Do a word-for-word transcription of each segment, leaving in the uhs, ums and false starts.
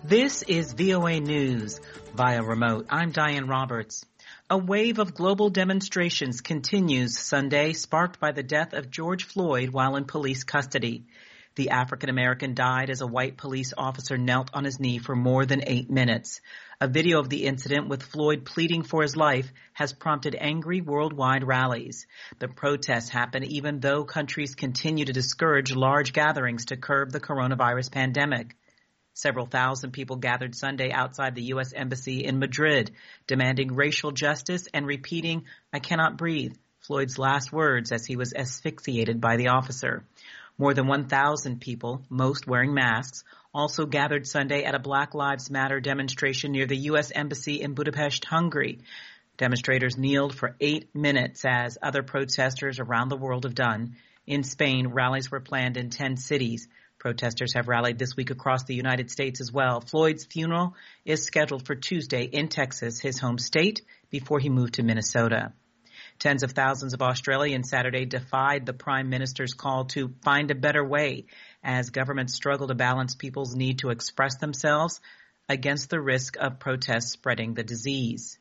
This is V O A News via remote. I'm Diane Roberts. A wave of global demonstrations continues Sunday, sparked by the death of George Floyd while in police custody. The African-American died as a white police officer knelt on his knee for more than eight minutes. A video of the incident with Floyd pleading for his life has prompted angry worldwide rallies. The protests happen even though countries continue to discourage large gatherings to curb the coronavirus pandemic. Several thousand people gathered Sunday outside the U S Embassy in Madrid, demanding racial justice and repeating, "I cannot breathe," Floyd's last words as he was asphyxiated by the officer. More than one thousand people, most wearing masks, also gathered Sunday at a Black Lives Matter demonstration near the U S Embassy in Budapest, Hungary. Demonstrators kneeled for eight minutes as other protesters around the world have done. In Spain, rallies were planned in ten cities. Protesters have rallied this week across the United States as well. Floyd's funeral is scheduled for Tuesday in Texas, his home state, before he moved to Minnesota. Tens of thousands of Australians Saturday defied the Prime Minister's call to find a better way as governments struggle to balance people's need to express themselves against the risk of protests spreading the disease.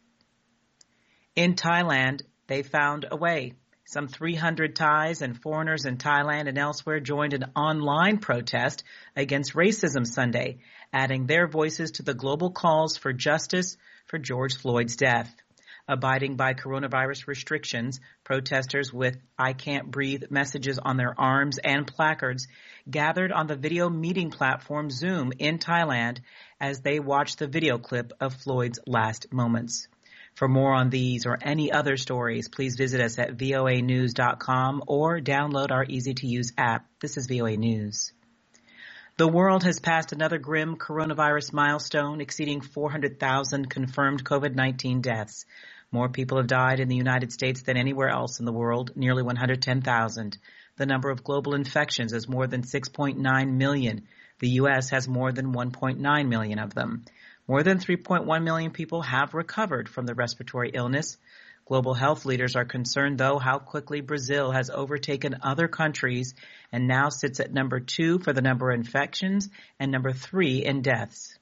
In Thailand, they found a way. Some three hundred Thais and foreigners in Thailand and elsewhere joined an online protest against racism Sunday, adding their voices to the global calls for justice for George Floyd's death. Abiding by coronavirus restrictions, protesters with "I can't breathe" messages on their arms and placards gathered on the video meeting platform Zoom in Thailand as they watched the video clip of Floyd's last moments. For more on these or any other stories, please visit us at V O A news dot com or download our easy-to-use app. This is V O A News. The world has passed another grim coronavirus milestone, exceeding four hundred thousand confirmed COVID nineteen deaths. More people have died in the United States than anywhere else in the world, nearly one hundred ten thousand. The number of global infections is more than six point nine million. The U S has more than one point nine million of them. More than three point one million people have recovered from the respiratory illness. Global health leaders are concerned, though, how quickly Brazil has overtaken other countries and now sits at number two for the number of infections and number three in deaths.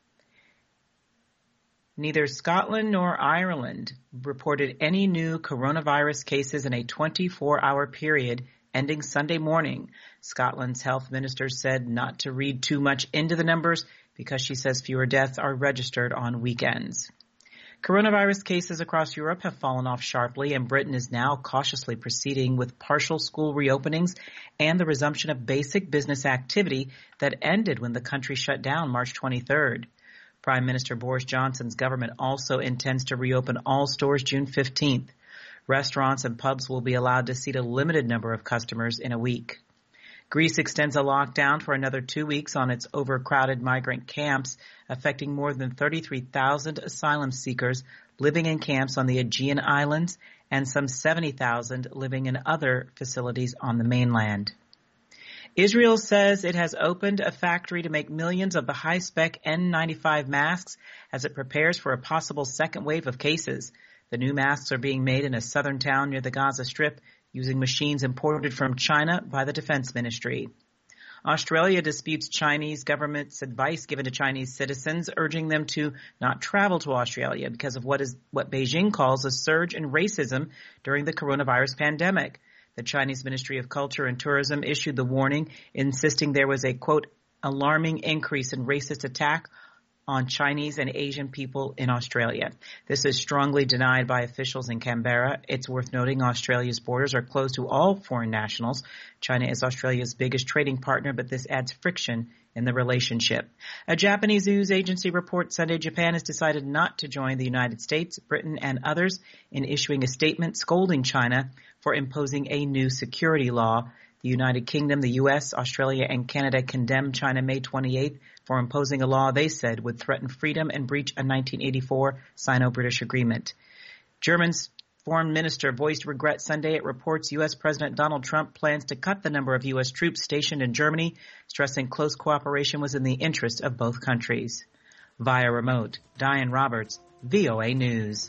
Neither Scotland nor Ireland reported any new coronavirus cases in a twenty-four hour period ending Sunday morning. Scotland's health minister said not to read too much into the numbers because she says fewer deaths are registered on weekends. Coronavirus cases across Europe have fallen off sharply, and Britain is now cautiously proceeding with partial school reopenings and the resumption of basic business activity that ended when the country shut down March twenty-third. Prime Minister Boris Johnson's government also intends to reopen all stores June fifteenth. Restaurants and pubs will be allowed to seat a limited number of customers in a week. Greece extends a lockdown for another two weeks on its overcrowded migrant camps, affecting more than thirty-three thousand asylum seekers living in camps on the Aegean Islands and some seventy thousand living in other facilities on the mainland. Israel says it has opened a factory to make millions of the high-spec N ninety-five masks as it prepares for a possible second wave of cases. The new masks are being made in a southern town near the Gaza Strip, using machines imported from China by the Defense Ministry. Australia disputes Chinese government's advice given to Chinese citizens, urging them to not travel to Australia because of what is what Beijing calls a surge in racism during the coronavirus pandemic. The Chinese Ministry of Culture and Tourism issued the warning, insisting there was a, quote, alarming increase in racist attack on Chinese and Asian people in Australia. This is strongly denied by officials in Canberra. It's worth noting Australia's borders are closed to all foreign nationals. China is Australia's biggest trading partner, but this adds friction in the relationship. A Japanese news agency reports Sunday Japan has decided not to join the United States, Britain, and others in issuing a statement scolding China for imposing a new security law. The United Kingdom, the U S, Australia, and Canada condemned China May twenty-eighth for imposing a law they said would threaten freedom and breach a nineteen eighty-four Sino-British agreement. German's foreign minister voiced regret Sunday. It reports U S. President Donald Trump plans to cut the number of U S troops stationed in Germany, stressing close cooperation was in the interest of both countries. Via remote, Diane Roberts, V O A News.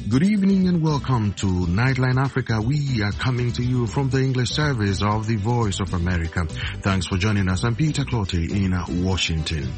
Good evening and welcome to Nightline Africa. We are coming to you from the English service of the Voice of America. Thanks for joining us. I'm Peter Clottey in Washington.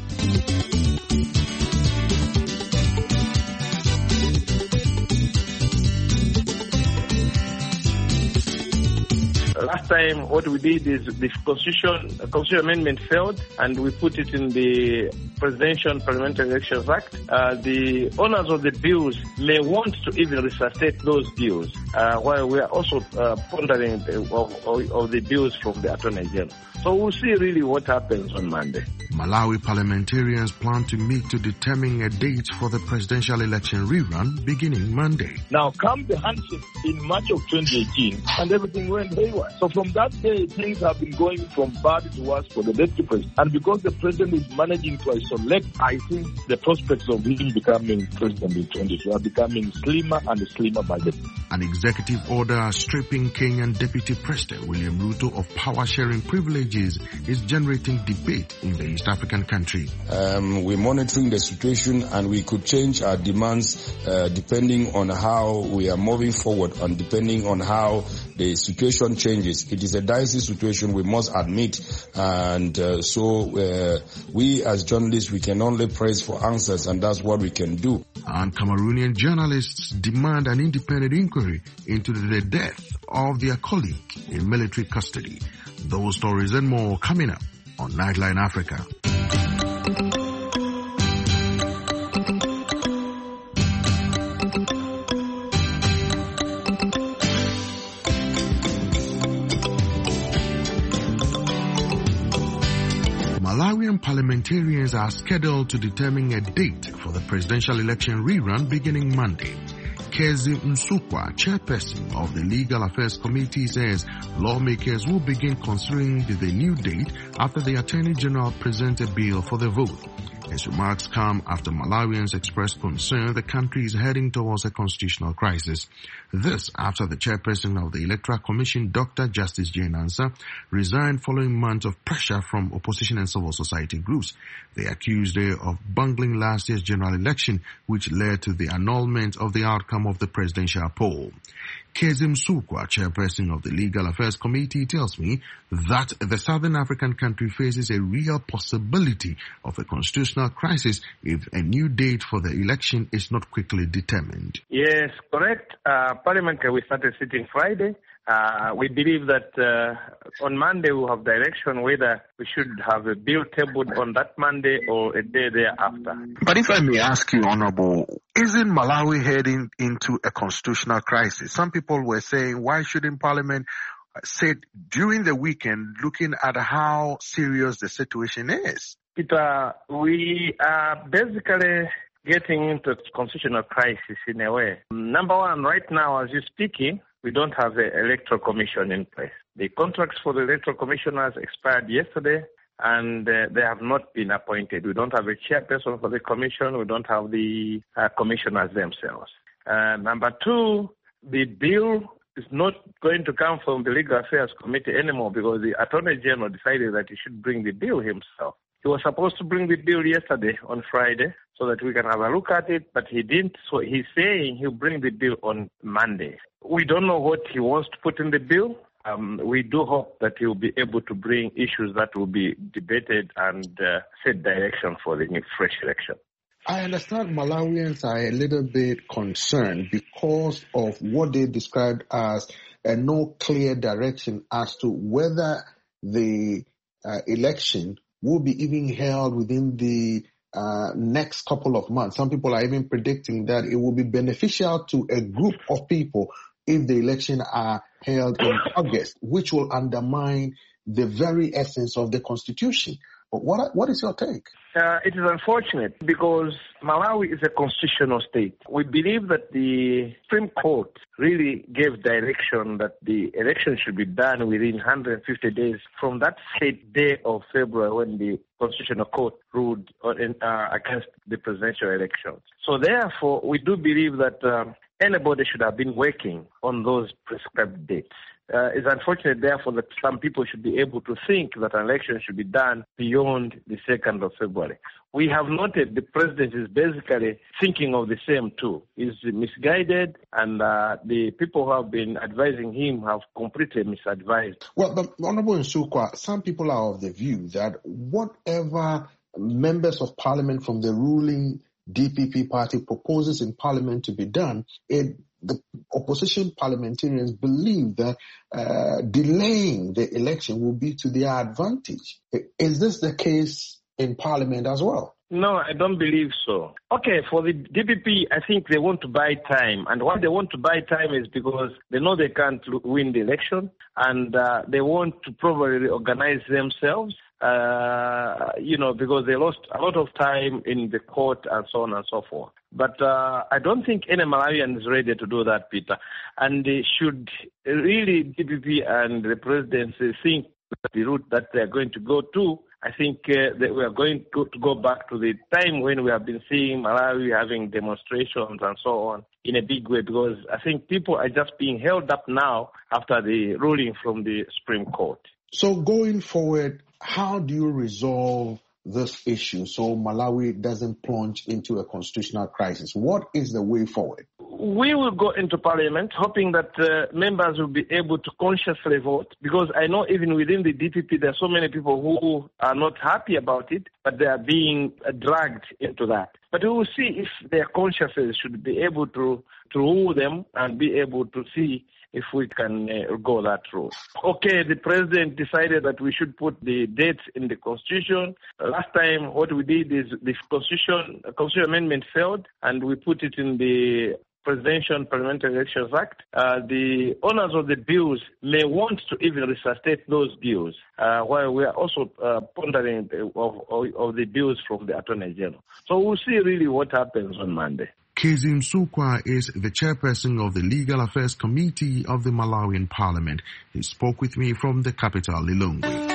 Last time, what we did is the Constitution, Constitution Amendment failed, and we put it in the Presidential and Parliamentary Elections Act. Uh, the owners of the bills may want to even resuscitate those bills, uh, while we are also uh, pondering the, of, of, of the bills from the Attorney General. So we'll see really what happens on Monday. Malawi parliamentarians plan to meet to determine a date for the presidential election rerun beginning Monday. Now, come the handshake in March of twenty eighteen, and everything went haywire. So from that day, things have been going from bad to worse for the deputy president. And because the president is managing to isolate, I think the prospects of him becoming president in twenty-two are becoming slimmer and slimmer by the day. An executive order stripping Kenyan Deputy President William Ruto of power-sharing privileges is generating debate in the East African country. Um, we're monitoring the situation, and we could change our demands uh, depending on how we are moving forward and depending on how the situation changes. It is a dicey situation, we must admit, and uh, so uh, we as journalists, we can only praise for answers, and that's what we can do. And Cameroonian journalists demand an independent inquiry into the death of their colleague in military custody. Those stories and more coming up on Nightline Africa. Malawian parliamentarians are scheduled to determine a date for the presidential election rerun beginning Monday. Kezi Msukwa, chairperson of the Legal Affairs Committee, says lawmakers will begin considering the new date after the Attorney General presents a bill for the vote. His remarks come after Malawians expressed concern the country is heading towards a constitutional crisis. This after the chairperson of the Electoral Commission, Doctor Justice Jane Ansah, resigned following months of pressure from opposition and civil society groups. They accused her of bungling last year's general election, which led to the annulment of the outcome of the presidential poll. Kezi Msukwa, chairperson of the Legal Affairs Committee, tells me that the Southern African country faces a real possibility of a constitutional crisis if a new date for the election is not quickly determined. Yes, correct. Uh, Parliament, we started sitting Friday. Uh, we believe that uh, on Monday we'll have direction whether we should have a bill tabled on that Monday or a day thereafter. But if I may ask you, Honorable, isn't Malawi heading into a constitutional crisis? Some people were saying, why shouldn't Parliament sit during the weekend looking at how serious the situation is? Peter, we are basically getting into a constitutional crisis in a way. Number one, right now, as you're speaking, we don't have the Electoral Commission in place. The contracts for the Electoral Commission has expired yesterday, and uh, they have not been appointed. We don't have a chairperson for the commission. We don't have the uh, commissioners themselves. Uh, number two, the bill is not going to come from the Legal Affairs Committee anymore because the Attorney General decided that he should bring the bill himself. He was supposed to bring the bill yesterday on Friday so that we can have a look at it, but he didn't. So he's saying he'll bring the bill on Monday. We don't know what he wants to put in the bill. Um, we do hope that he will be able to bring issues that will be debated and uh, set direction for the new fresh election. I understand Malawians are a little bit concerned because of what they described as a no clear direction as to whether the uh, election will be even held within the uh, next couple of months. Some people are even predicting that it will be beneficial to a group of people if the election are held in August, which will undermine the very essence of the Constitution. But what what is your take? Uh, it is unfortunate because Malawi is a constitutional state. We believe that the Supreme Court really gave direction that the election should be done within one hundred fifty days from that said day of February when the Constitutional Court ruled on, uh, against the presidential elections. So therefore, we do believe that um, anybody should have been working on those prescribed dates. uh, it's unfortunate, therefore, that some people should be able to think that an election should be done beyond the second of February. We have noted the president is basically thinking of the same too. He's misguided, and uh, the people who have been advising him have completely misadvised. Well, but Honorable Nsukwa, some people are of the view that whatever members of parliament from the ruling D P P party proposes in parliament to be done, it, the opposition parliamentarians believe that uh, delaying the election will be to their advantage. Is this the case in parliament as well? No, I don't believe so. Okay, for the D P P, I think they want to buy time. And why they want to buy time is because they know they can't win the election, and uh, they want to probably organize themselves, uh, you know, because they lost a lot of time in the court and so on and so forth. But uh, I don't think any Malawian is ready to do that, Peter. And they should really, D P P and the presidency, think that the route that they're going to go to, I think uh, that we are going to, to go back to the time when we have been seeing Malawi having demonstrations and so on in a big way, because I think people are just being held up now after the ruling from the Supreme Court. So going forward, how do you resolve this issue so Malawi doesn't plunge into a constitutional crisis? What is the way forward? We will go into parliament hoping that uh, members will be able to consciously vote, because I know even within the D P P there are so many people who are not happy about it, but they are being uh, dragged into that. But we will see if their consciences should be able to, to rule them and be able to see if we can uh, go that route. Okay, the president decided that we should put the dates in the constitution. Uh, last time what we did is the constitution, uh, constitution amendment failed, and we put it in the Presidential and Parliamentary Elections Act. Uh, the owners of the bills may want to even resuscitate those bills, uh, while we are also uh, pondering of, of, of the bills from the Attorney General. So we'll see really what happens on Monday. Kezi Nsukwa is the chairperson of the Legal Affairs Committee of the Malawian Parliament. He spoke with me from the capital, Lilongwe.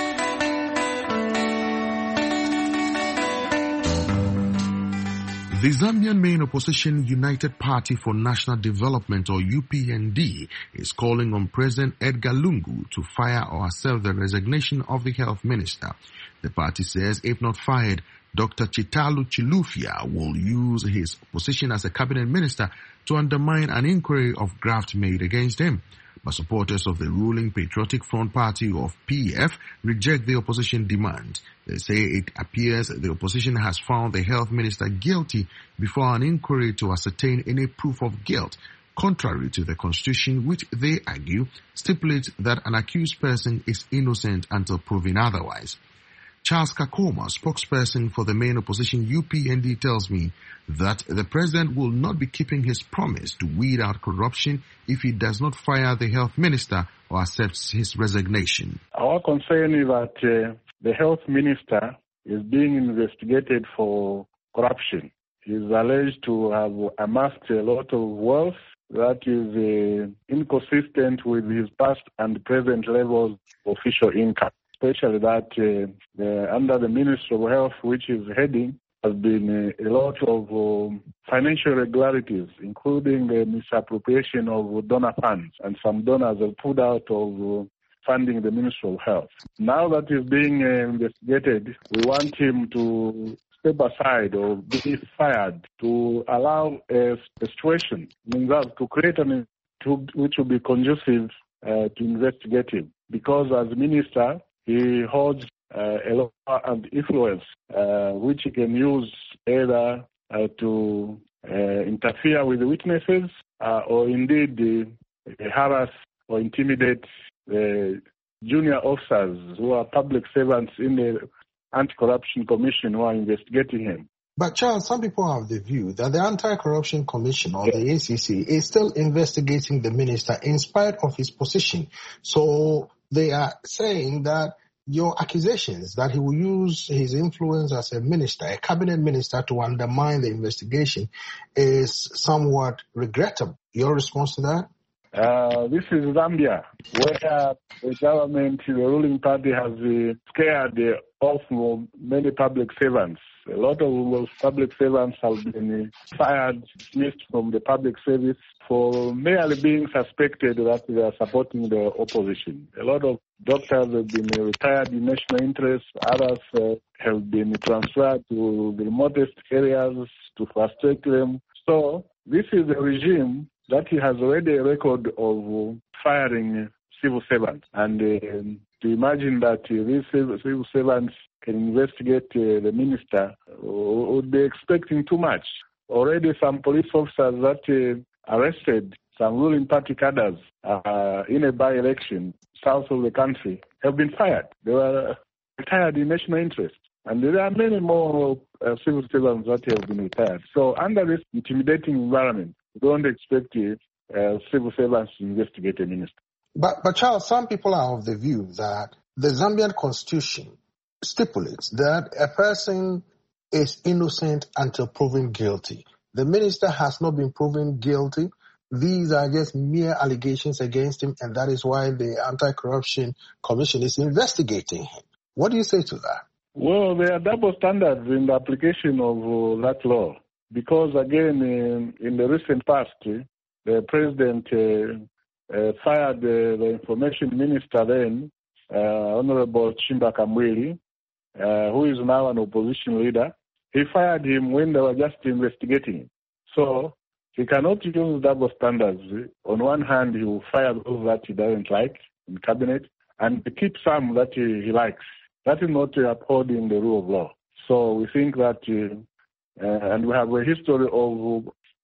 The Zambian main opposition United Party for National Development, or U P N D, is calling on President Edgar Lungu to fire or accept the resignation of the health minister. The party says if not fired, Doctor Chitalu Chilufya will use his position as a cabinet minister to undermine an inquiry of graft made against him. But supporters of the ruling Patriotic Front Party of P F reject the opposition demand. They say it appears the opposition has found the health minister guilty before an inquiry to ascertain any proof of guilt, contrary to the constitution, which they argue stipulates that an accused person is innocent until proven otherwise. Charles Kakoma, spokesperson for the main opposition U P N D, tells me that the president will not be keeping his promise to weed out corruption if he does not fire the health minister or accepts his resignation. Our concern is that uh, the health minister is being investigated for corruption. He is alleged to have amassed a lot of wealth that is uh, inconsistent with his past and present levels of official income. Especially that uh, the, under the Ministry of Health, which is heading, has been uh, a lot of um, financial irregularities, including the misappropriation of donor funds, and some donors have pulled out of uh, funding the Ministry of Health. Now that is being uh, investigated, we want him to step aside or be fired to allow a, a situation, means that to create an to, which will be conducive uh, to investigate him. Because as minister, he holds uh, a lot of influence, uh, which he can use either uh, to uh, interfere with the witnesses uh, or indeed uh, harass or intimidate the junior officers who are public servants in the Anti-Corruption Commission who are investigating him. But Charles, some people have the view that the Anti-Corruption Commission, or the A C C, is still investigating the minister in spite of his position. So they are saying that your accusations that he will use his influence as a minister, a cabinet minister, to undermine the investigation is somewhat regrettable. Your response to that? Uh, this is Zambia, where the government, the ruling party, has uh, scared uh, off many public servants. A lot of those public servants have been uh, fired, dismissed from the public service for merely being suspected that they are supporting the opposition. A lot of doctors have been uh, retired in national interest. Others uh, have been transferred to the remotest areas to frustrate them. So this is a regime that he has already a record of firing civil servants. And uh, to imagine that uh, these civil servants can investigate uh, the minister uh, would be expecting too much. Already some police officers that uh, arrested some ruling party cadres uh, in a by-election south of the country have been fired. They were retired in national interest. And there are many more uh, civil servants that have been retired. So under this intimidating environment, we don't expect uh, civil servants to investigate a minister. But, but Charles, some people are of the view that the Zambian constitution stipulates that a person is innocent until proven guilty. The minister has not been proven guilty. These are just mere allegations against him, and that is why the Anti-Corruption Commission is investigating him. What do you say to that? Well, there are double standards in the application of uh, that law. Because, again, in, in the recent past, uh, the president uh, uh, fired uh, the information minister then, uh, Honorable Chimba Kamwili, uh, who is now an opposition leader. He fired him when they were just investigating him. So he cannot use double standards. On one hand, he will fire those that he doesn't like in cabinet and keep some that he, he likes. That is not upholding the rule of law. So we think that... Uh, Uh, and we have a history of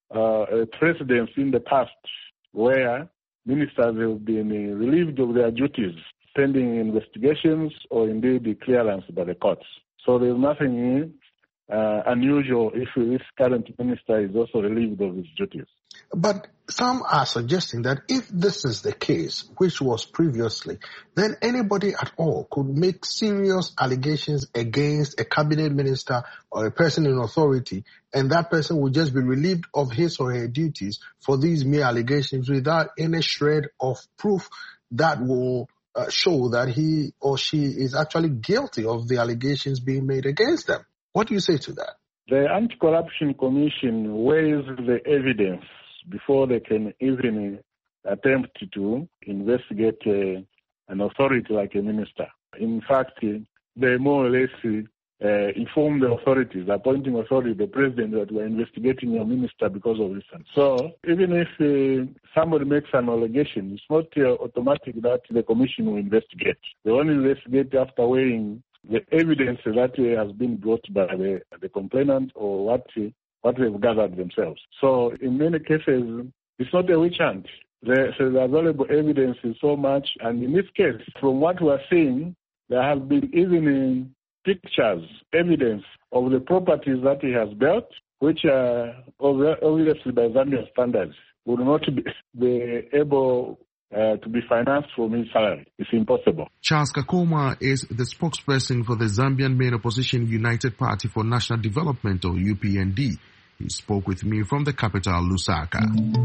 uh, precedents in the past where ministers have been uh, relieved of their duties pending investigations or indeed the clearance by the courts. So there's nothing uh, unusual if this current minister is also relieved of his duties. But some are suggesting that if this is the case, which was previously, then anybody at all could make serious allegations against a cabinet minister or a person in authority, and that person would just be relieved of his or her duties for these mere allegations without any shred of proof that will uh, show that he or she is actually guilty of the allegations being made against them. What do you say to that? The Anti-Corruption Commission weighs the evidence before they can even attempt to investigate uh, an authority like a minister. In fact, uh, they more or less uh, inform the authorities, the appointing authority, the president, that we're investigating a minister because of this. So even if uh, somebody makes an allegation, it's not uh, automatic that the commission will investigate. They only investigate after weighing the evidence that uh, has been brought by the, the complainant or what uh, what they've gathered themselves. So in many cases, it's not a witch hunt. The, so the available evidence is so much, and in this case, from what we're seeing, there have been even pictures, evidence of the properties that he has built, which are obviously by Zambian standards would not be, be able Uh, to be financed from his salary. It's impossible. Charles Kakoma is the spokesperson for the Zambian main opposition United Party for National Development, or U P N D. He spoke with me from the capital, Lusaka.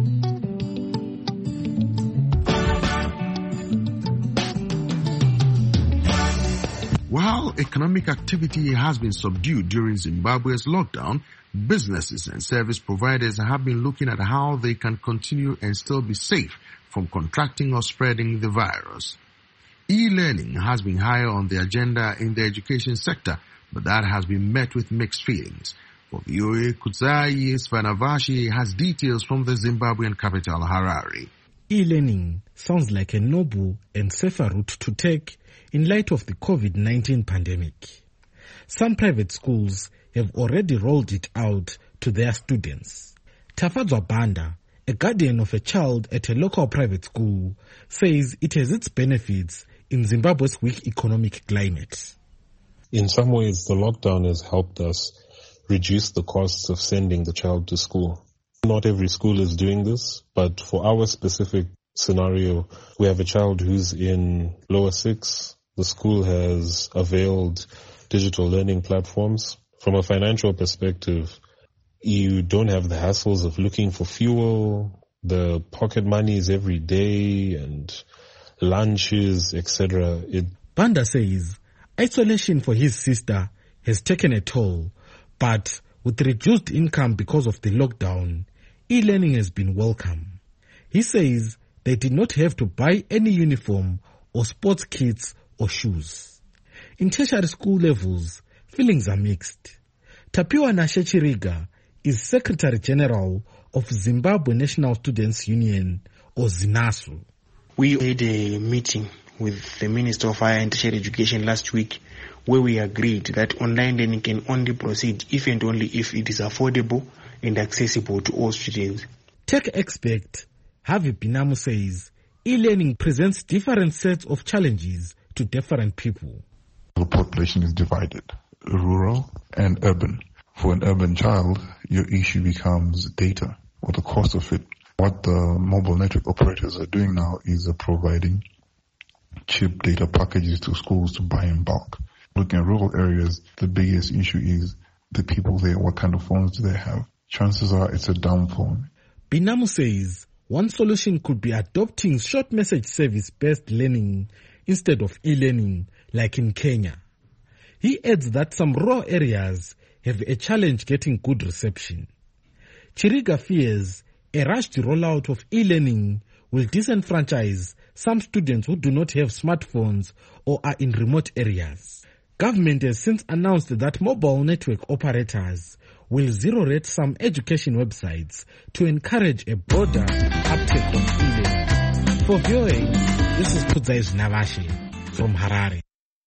While economic activity has been subdued during Zimbabwe's lockdown, businesses and service providers have been looking at how they can continue and still be safe from contracting or spreading the virus. E-learning has been higher on the agenda in the education sector, but that has been met with mixed feelings. For V O A, Kudzai Svanavashi has details from the Zimbabwean capital, Harare. E-learning sounds like a noble and safer route to take in light of the COVID nineteen pandemic. Some private schools have already rolled it out to their students. Tafadzwa Banda, a guardian of a child at a local private school, says it has its benefits in Zimbabwe's weak economic climate. In some ways, the lockdown has helped us reduce the costs of sending the child to school. Not every school is doing this, but for our specific scenario, we have a child who's in lower six. The school has availed digital learning platforms. From a financial perspective, you don't have the hassles of looking for fuel, The pocket money is every day and lunches, et cetera. It... Banda says isolation for his sister has taken a toll, but with reduced income because of the lockdown, e-learning has been welcome. He says they did not have to buy any uniform or sports kits or shoes. In tertiary school levels, feelings are mixed. Tapiwa Nashe Chiriga is Secretary General of Zimbabwe National Students Union, or ZINASU. We had a meeting with the Minister of Higher and Tertiary Education last week where we agreed that online learning can only proceed if and only if it is affordable and accessible to all students. Tech expert Harvey Binamu says e-learning presents different sets of challenges to different people. The population is divided, rural and urban. For an urban child, your issue becomes data or the cost of it. What the mobile network operators are doing now is uh, providing cheap data packages to schools to buy in bulk. Looking at rural areas, the biggest issue is the people there. What kind of phones do they have? Chances are it's a dumb phone. Binamu says one solution could be adopting short message service-based learning instead of e-learning like in Kenya. He adds that some rural areas have a challenge getting good reception. Chiriga fears a rushed rollout of e-learning will disenfranchise some students who do not have smartphones or are in remote areas. Government has since announced that mobile network operators will zero-rate some education websites to encourage a broader uptake of e-learning. For V O A, this is Pudzais Navashe from Harare.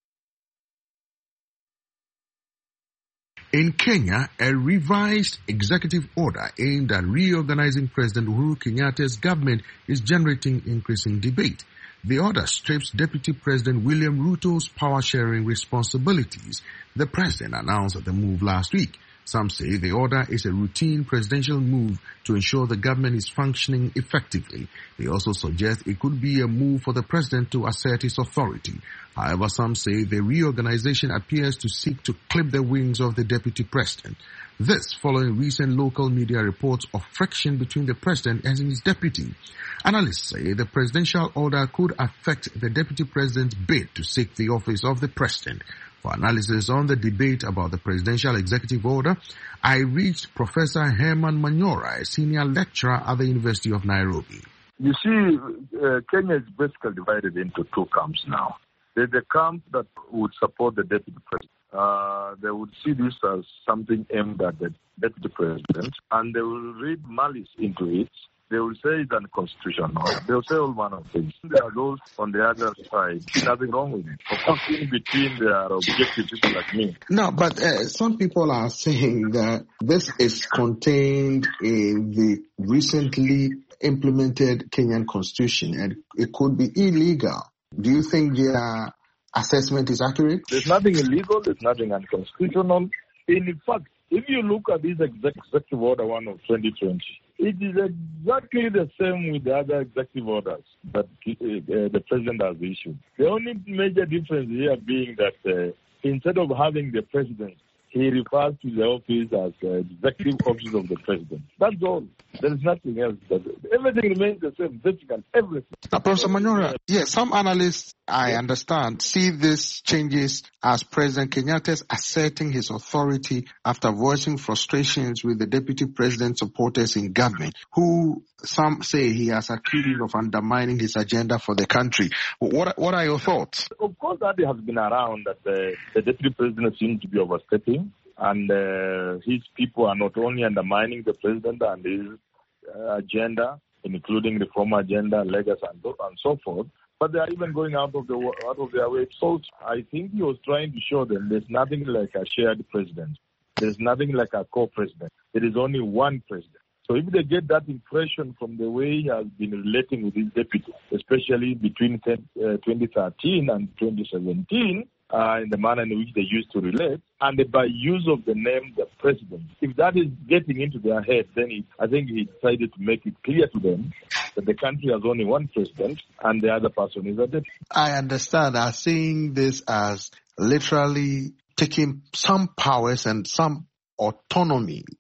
In Kenya, a revised executive order aimed at reorganizing President Uhuru Kenyatta's government is generating increasing debate. The order strips Deputy President William Ruto's power-sharing responsibilities. The president announced the move last week. Some say the order is a routine presidential move to ensure the government is functioning effectively. They also suggest it could be a move for the president to assert his authority. However, some say the reorganization appears to seek to clip the wings of the deputy president. This following recent local media reports of friction between the president and his deputy. Analysts say the presidential order could affect the deputy president's bid to seek the office of the president. For analysis on the debate about the presidential executive order, I reached Professor Herman Manyora, a senior lecturer at the University of Nairobi. You see, uh, Kenya is basically divided into two camps now. There's the camp that would support the deputy president. Uh, they would see this as something aimed at the deputy president, and they will read malice into it. They will say it's unconstitutional. They will say all manner of things. There are those on the other side. Nothing wrong with it. Of course, in between, there are objective people like me. No, but uh, some people are saying that this is contained in the recently implemented Kenyan constitution, and it could be illegal. Do you think their assessment is accurate? There's nothing illegal. There's nothing unconstitutional. In fact, if you look at this executive order one of twenty twenty, it is exactly the same with the other executive orders that uh, the president has issued. The only major difference here being that uh, instead of having the president, he refers to the office as uh, executive office of the president. That's all. There is nothing else. Everything remains the same, basically everything. Now, Professor Manyora, yes, some analysts, I understand, see these changes as President Kenyatta asserting his authority after voicing frustrations with the deputy president supporters in government, who some say he has accused of undermining his agenda for the country. What what are your thoughts? Of course, that has been around that the, the deputy president seems to be overstepping, and uh, his people are not only undermining the president and his uh, agenda, including the reform agenda, legacy, and, and so forth, but they are even going out of the out of their way. So I think he was trying to show them there's nothing like a shared president. There's nothing like a co-president. There is only one president. So if they get that impression from the way he has been relating with his deputy, especially between twenty thirteen and twenty seventeen, uh, in the manner in which they used to relate, and by use of the name the president, if that is getting into their head, then it, I think he decided to make it clear to them that the country has only one president and the other person is a deputy. I understand. I'm seeing this as literally taking some powers and some autonomy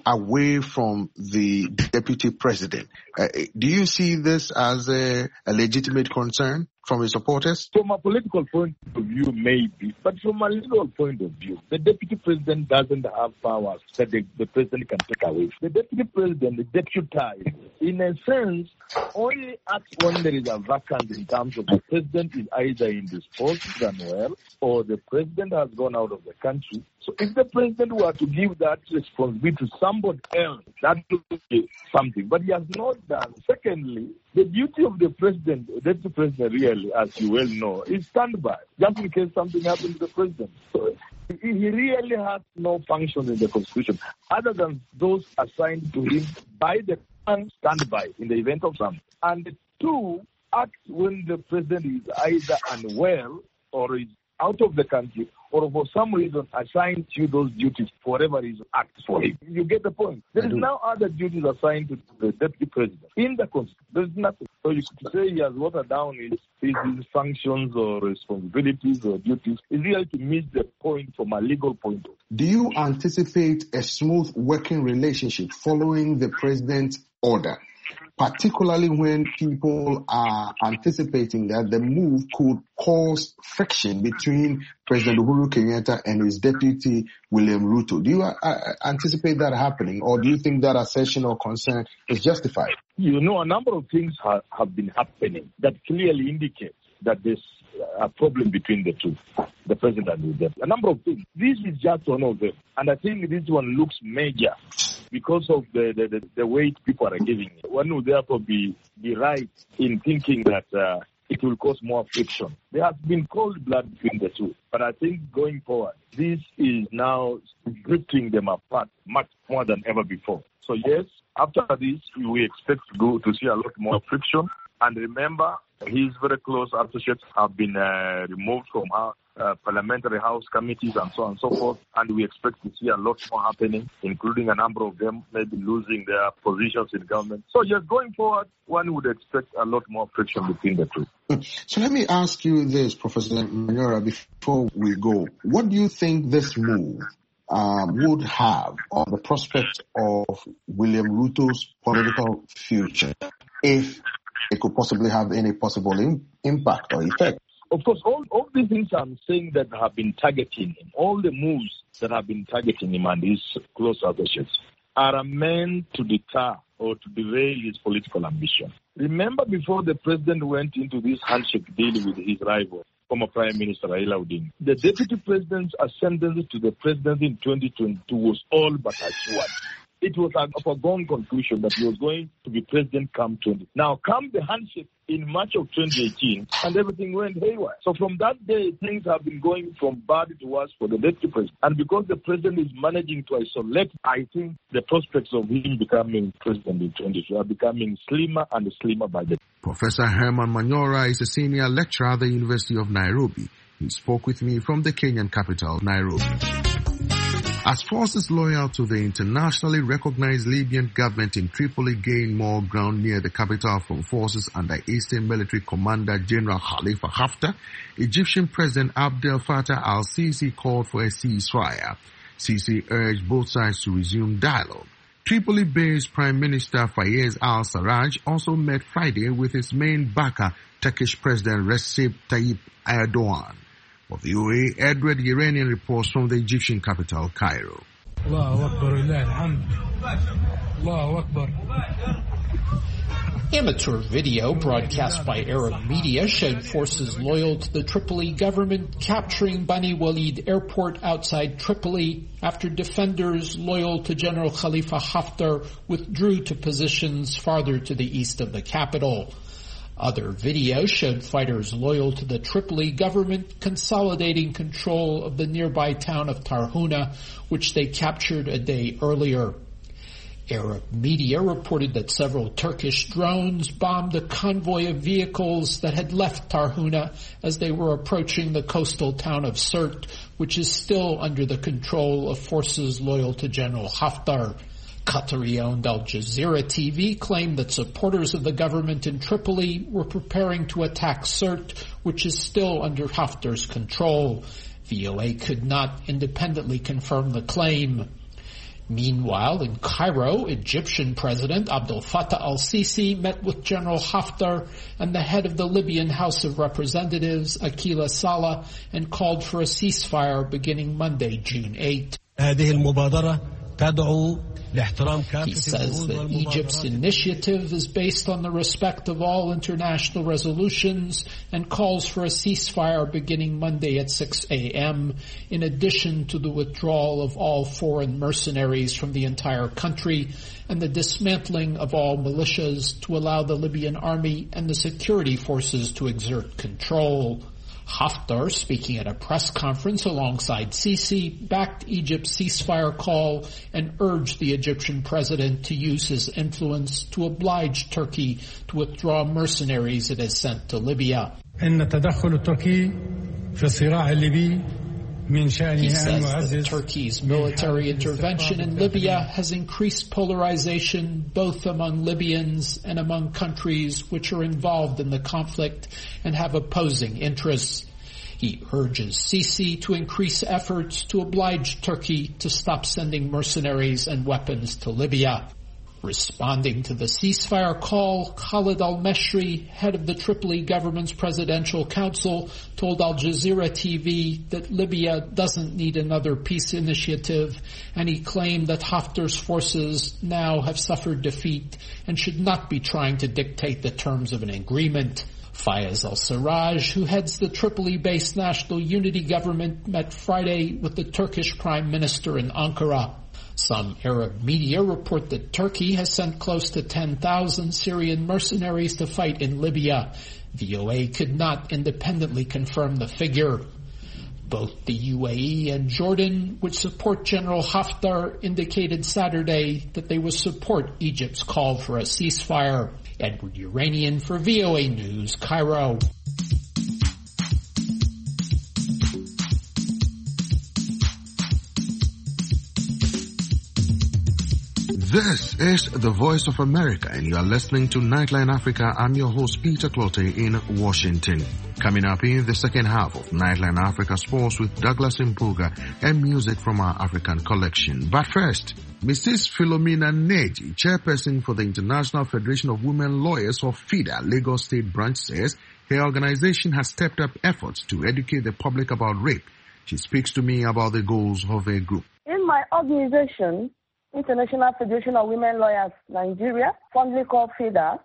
away from the deputy president. Uh, do you see this as a, a legitimate concern from his supporters? From a political point of view, maybe. But from a legal point of view, the deputy president doesn't have powers that the, the president can take away. The deputy president, the deputized, in a sense, only acts when there is a vacancy in terms of the president is either indisposed than well, or the president has gone out of the country. So if the president were to give that responsibility to somebody else, that would be something. But he has not done. Secondly, the duty of the president, the deputy president really, as you well know, is standby, just in case something happens to the president. So he really has no function in the Constitution other than those assigned to him by the standby in the event of something. And two, act when the president is either unwell or is out of the country, or for some reason assigned to those duties for whatever reason, act for him. You get the point. There is now other duties assigned to the deputy president in the Constitution. There's nothing. So you could say he has watered down his, his, his functions or responsibilities or duties. It's really to miss the point from a legal point of view. Do you anticipate a smooth working relationship following the president's order, particularly when people are anticipating that the move could cause friction between President Uhuru Kenyatta and his deputy, William Ruto? Do you uh, anticipate that happening, or do you think that assertion or concern is justified? You know, a number of things ha- have been happening that clearly indicate that there's a problem between the two, the president and the deputy. A number of things. This is just one of them. And I think this one looks major because of the, the, the, the weight people are giving it. One would therefore be, be right in thinking that uh, it will cause more friction. There has been cold blood between the two. But I think going forward, this is now drifting them apart much more than ever before. So yes, after this, we expect to go to see a lot more friction. And remember, his very close associates have been uh, removed from our uh, parliamentary house committees and so on and so forth. And we expect to see a lot more happening, including a number of them maybe losing their positions in government. So just going forward, one would expect a lot more friction between the two. So let me ask you this, Professor Manyora, before we go. What do you think this move uh, would have on the prospect of William Ruto's political future if it could possibly have any possible in, impact or effect? Of course, all, all the things I'm saying that have been targeting him, all the moves that have been targeting him and his close associates are meant to deter or to derail his political ambition. Remember, before the president went into this handshake deal with his rival, former Prime Minister Raila Odinga, the deputy president's ascendancy to the presidency in twenty twenty-two was all but assured. It was a foregone conclusion that he was going to be president come twenty. Now, come the handshake in March of twenty eighteen, and everything went haywire. So from that day, things have been going from bad to worse for the deputy president. And because the president is managing to isolate, I think the prospects of him becoming president in twenty-two are becoming slimmer and slimmer by the day. Professor Herman Manyora is a senior lecturer at the University of Nairobi. He spoke with me from the Kenyan capital, Nairobi. As forces loyal to the internationally recognized Libyan government in Tripoli gain more ground near the capital from forces under Eastern Military Commander General Khalifa Haftar, Egyptian President Abdel Fattah al-Sisi called for a ceasefire. Sisi urged both sides to resume dialogue. Tripoli-based Prime Minister Fayez al-Sarraj also met Friday with his main backer, Turkish President Recep Tayyip Erdogan. For the U A, Edward Iranian reports from the Egyptian capital, Cairo. Amateur video broadcast by Arab media showed forces loyal to the Tripoli government capturing Bani Walid airport outside Tripoli after defenders loyal to General Khalifa Haftar withdrew to positions farther to the east of the capital. Other video showed fighters loyal to the Tripoli government consolidating control of the nearby town of Tarhuna, which they captured a day earlier. Arab media reported that several Turkish drones bombed a convoy of vehicles that had left Tarhuna as they were approaching the coastal town of Sirte, which is still under the control of forces loyal to General Haftar. Qatari-owned Al Jazeera T V claimed that supporters of the government in Tripoli were preparing to attack Sirte, which is still under Haftar's control. V O A could not independently confirm the claim. Meanwhile, in Cairo, Egyptian President Abdel Fattah al-Sisi met with General Haftar and the head of the Libyan House of Representatives, Akila Saleh, and called for a ceasefire beginning Monday, June eighth. He says that Egypt's initiative is based on the respect of all international resolutions and calls for a ceasefire beginning Monday at six a.m., in addition to the withdrawal of all foreign mercenaries from the entire country and the dismantling of all militias to allow the Libyan army and the security forces to exert control. Haftar, speaking at a press conference alongside Sisi, backed Egypt's ceasefire call and urged the Egyptian president to use his influence to oblige Turkey to withdraw mercenaries it has sent to Libya. He says that Turkey's military intervention in Libya has increased polarization both among Libyans and among countries which are involved in the conflict and have opposing interests. He urges Sisi to increase efforts to oblige Turkey to stop sending mercenaries and weapons to Libya. Responding to the ceasefire call, Khalid al-Meshri, head of the Tripoli government's presidential council, told Al Jazeera T V that Libya doesn't need another peace initiative, and he claimed that Haftar's forces now have suffered defeat and should not be trying to dictate the terms of an agreement. Fayez al-Sarraj, who heads the Tripoli-based National Unity Government, met Friday with the Turkish Prime Minister in Ankara. Some Arab media report that Turkey has sent close to ten thousand Syrian mercenaries to fight in Libya. V O A could not independently confirm the figure. Both the U A E and Jordan, which support General Haftar, indicated Saturday that they would support Egypt's call for a ceasefire. Edward Uranian for V O A News, Cairo. This is the Voice of America, and you are listening to Nightline Africa. I'm your host, Peter Clottey, in Washington. Coming up in the second half of Nightline Africa Sports with Douglas Mpuga and music from our African collection. But first, Missus Philomena Neji, chairperson for the International Federation of Women Lawyers, or FIDA, Lagos State Branch, says her organization has stepped up efforts to educate the public about rape. She speaks to me about the goals of her group. In my organization, International Federation of Women Lawyers Nigeria, fondly called FIDA,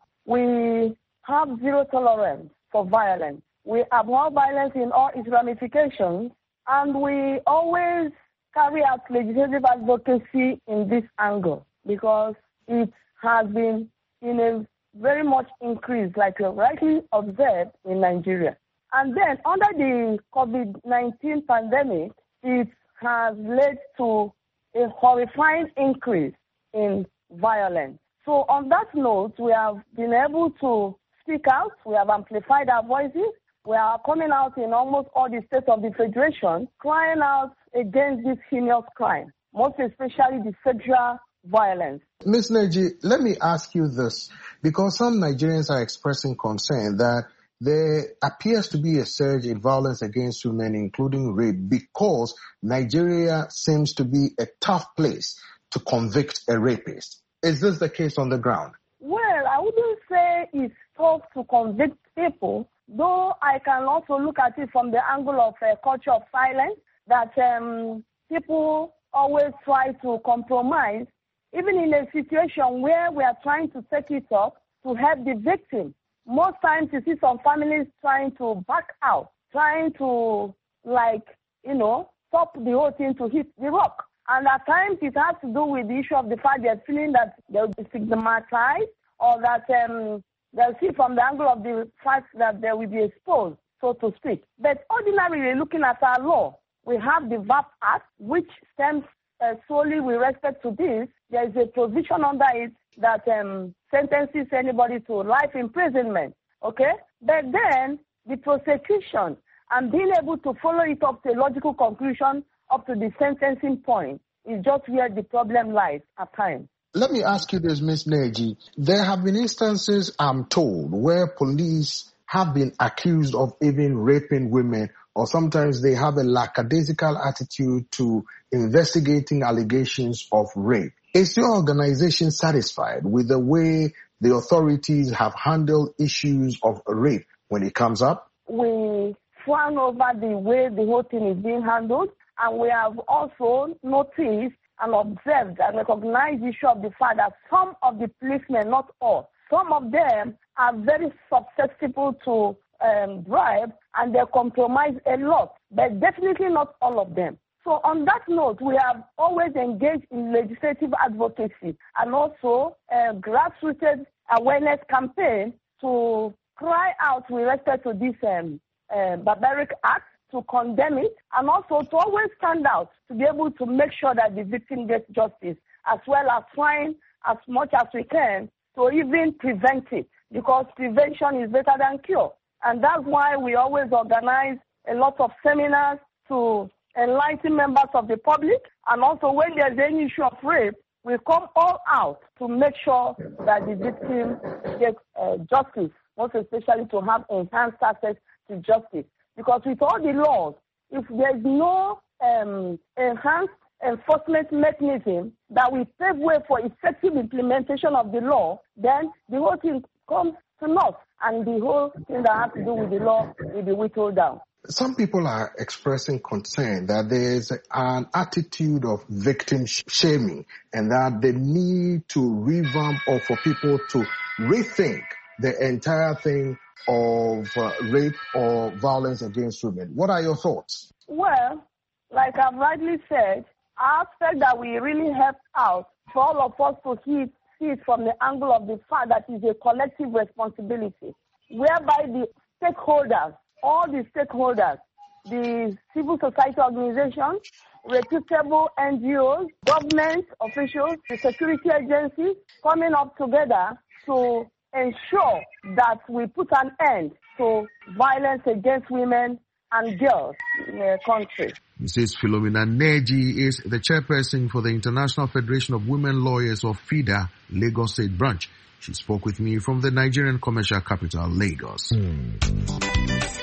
we have zero tolerance for violence. We abhor violence in all its ramifications, and we always carry out legislative advocacy in this angle because it has been in a very much increase, like you rightly observed, in Nigeria. And then under the COVID nineteen pandemic, it has led to a horrifying increase in violence. So on that note, we have been able to speak out. We have amplified our voices. We are coming out in almost all the states of the Federation, crying out against this heinous crime, most especially the sexual violence. Miz Neji, let me ask you this, because some Nigerians are expressing concern that there appears to be a surge in violence against women, including rape, because Nigeria seems to be a tough place to convict a rapist. Is this the case on the ground? Well, I wouldn't say it's tough to convict people, though I can also look at it from the angle of a culture of silence, that um, people always try to compromise, even in a situation where we are trying to take it up to help the victim. Most times you see some families trying to back out, trying to, like, you know, stop the whole thing to hit the rock. And at times it has to do with the issue of the fact they're feeling that they'll be stigmatized, or that um, they'll see from the angle of the fact that they will be exposed, so to speak. But ordinarily, looking at our law, we have the V A P Act, which stems uh, solely with respect to this. There is a provision under it that um, sentences anybody to life imprisonment, okay? But then the prosecution and being able to follow it up to a logical conclusion up to the sentencing point is just where the problem lies at times. Let me ask you this, Miz Neji. There have been instances, I'm told, where police have been accused of even raping women or sometimes they have a lackadaisical attitude to investigating allegations of rape. Is your organization satisfied with the way the authorities have handled issues of rape when it comes up? We frown over the way the whole thing is being handled, and we have also noticed and observed and recognized the issue of the fact that some of the policemen, not all, some of them are very susceptible to um, bribe, and they compromise a lot, but definitely not all of them. So on that note, we have always engaged in legislative advocacy and also a grassroots awareness campaign to cry out with respect to this um, uh, barbaric act, to condemn it, and also to always stand out to be able to make sure that the victim gets justice, as well as trying as much as we can to even prevent it, because prevention is better than cure. And that's why we always organize a lot of seminars to enlighten members of the public, and also when there's any issue of rape, we come all out to make sure that the victim gets uh, justice, most especially to have enhanced access to justice. Because with all the laws, if there's no um, enhanced enforcement mechanism that will pave way for effective implementation of the law, then the whole thing comes to naught, and the whole thing that has to do with the law will be whittled down. Some people are expressing concern that there's an attitude of victim shaming, and that they need to revamp or for people to rethink the entire thing of uh, rape or violence against women. What are your thoughts? Well, like I've rightly said, I aspect that we really help out for all of us to see it, see it from the angle of the fact that it's a collective responsibility, whereby the stakeholders, all the stakeholders, the civil society organizations, reputable N G Os, government officials, the security agencies, coming up together to ensure that we put an end to violence against women and girls in the country. Missus Philomena Neji is the chairperson for the International Federation of Women Lawyers of FIDA, Lagos State Branch. She spoke with me from the Nigerian commercial capital, Lagos. Mm.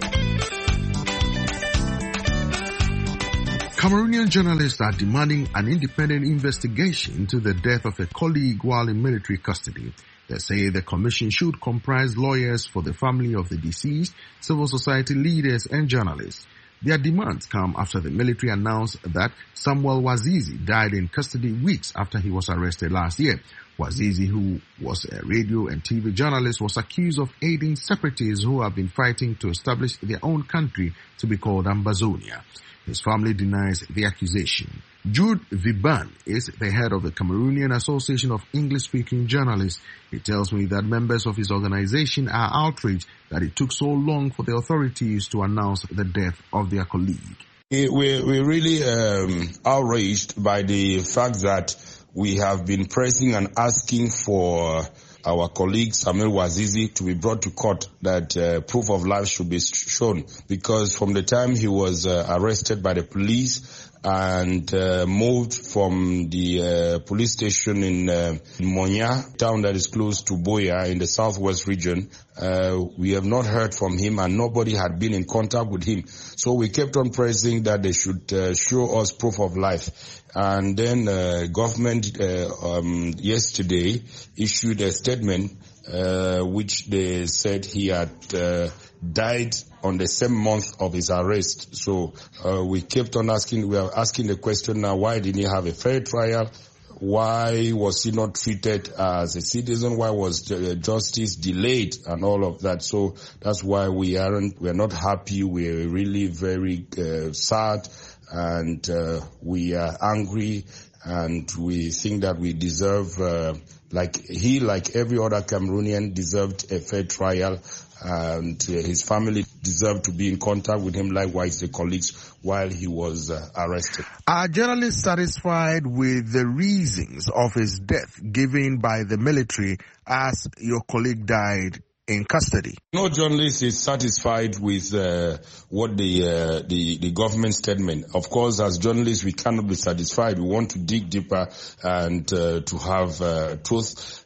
Cameroonian journalists are demanding an independent investigation into the death of a colleague while in military custody. They say the commission should comprise lawyers for the family of the deceased, civil society leaders and journalists. Their demands come after the military announced that Samuel Wazizi died in custody weeks after he was arrested last year. Wazizi, who was a radio and T V journalist, was accused of aiding separatists who have been fighting to establish their own country to be called Ambazonia. His family denies the accusation. Jude Viban is the head of the Cameroonian Association of English-speaking Journalists. He tells me that members of his organization are outraged that it took so long for the authorities to announce the death of their colleague. We're, we're really um, outraged by the fact that we have been pressing and asking for our colleague Samuel Wazizi to be brought to court, that uh, proof of life should be shown, because from the time he was uh, arrested by the police and uh, moved from the uh, police station in uh, Monya, town that is close to Boya in the southwest region, uh, we have not heard from him, and nobody had been in contact with him. So we kept on pressing that they should uh, show us proof of life. And then uh, government uh, um, yesterday issued a statement uh, which they said he had uh, died on the same month of his arrest. So uh, we kept on asking, we are asking the question now, why didn't he have a fair trial? Why was he not treated as a citizen? Why was uh, justice delayed and all of that? So that's why we aren't, we're not happy. We're really very uh, sad, and uh, we are angry, and we think that we deserve, uh, like he, like every other Cameroonian, deserved a fair trial, and uh, his family deserved to be in contact with him, likewise the colleagues, while he was uh, arrested. Are journalists satisfied with the reasons of his death given by the military as your colleague died in custody? No journalist is satisfied with uh, what the, uh, the the government statement. Of course, as journalists, we cannot be satisfied. We want to dig deeper and uh, to have uh, truth.